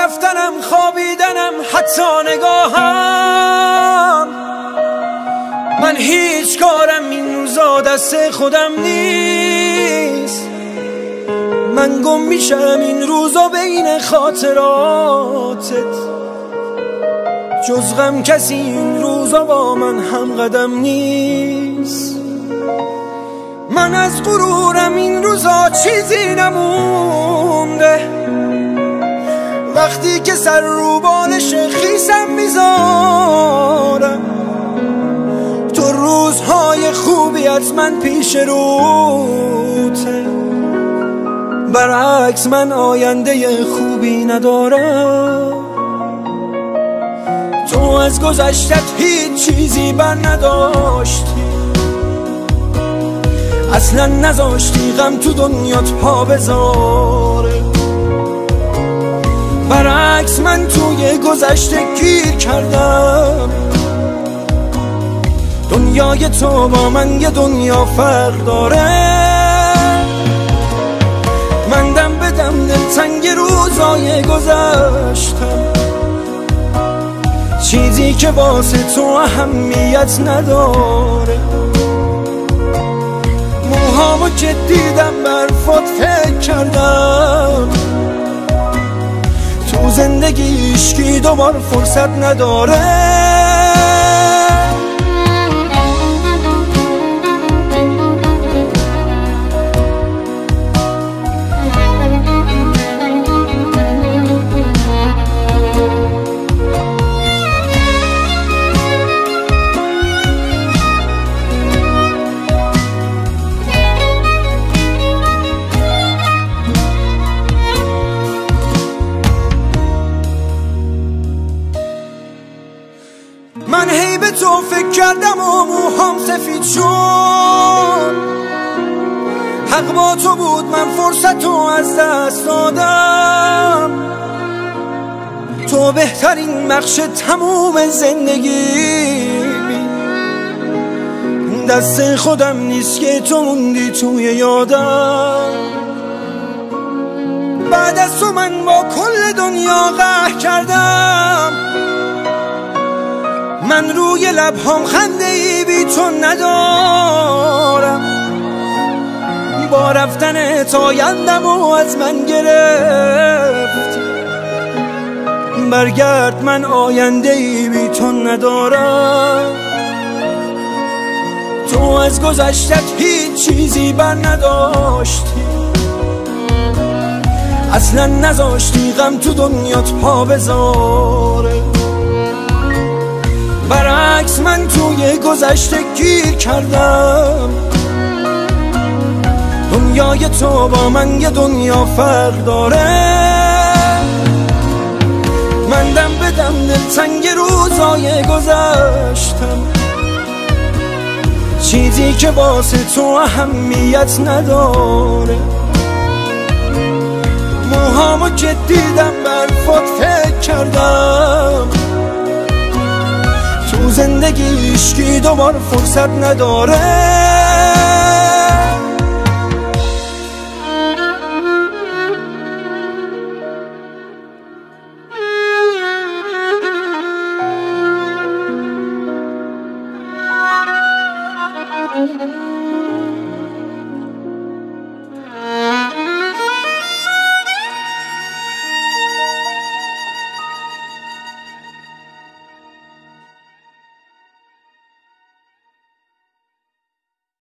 رفتنم خوابیدنم حتی نگاهم، من هیچ کارم این روزا دست خودم نیست. من گم میشم این روزا بین خاطراتت، جز غم کسی این روزا با من هم قدم نیست. من از غرورم این روزا چیزی نمونده، وقتی که سر رو بالش خیسم میذارم، تو روزهای خوبیت من پیش روته، برعکس من آینده خوبی ندارم. تو از گذشتت هیچ چیزی بر نداشتی، اصلا نذاشتی غم تو دنیات پا بذاره، برعکس من توی گذشته گیر کردم. دنیای تو با من یه دنیا فرق داره، من دم به دم دلتنگ روزای گذشتم، چیزی که واسه تو اهمیت نداره. موهامو که دیدم برفات فکر کردم، تو زندگی عشقی دوبار فرصت نداره. من هی به تو فکر کردم و موهام سفید شد، حق با تو بود من فرصت رو از دست دادم. تو بهترین بخش تموم زندگی، دست خودم نیست که تو موندی توی یادم. بعد از تو من با کل دنیا قهر کردم، من روی لبهام خنده ای بی تو ندارم. با رفتنت آیندم و از من گرفت، برگرد من آینده ای بی تو ندارم. تو از گذشتت هیچ چیزی بر نداشتی، اصلا نذاشتی غم تو دنیات پا بذاره، برعکس من توی گذشته گیر کردم. دنیای تو با من یه دنیا فرق داره، من دم به دم دلتنگ روزای گذشتم، چیزی که واسه تو اهمیت نداره. موهامو که دیدم برفات فکر کردم، تو زندگی عشقی دوبار فرصت نداره.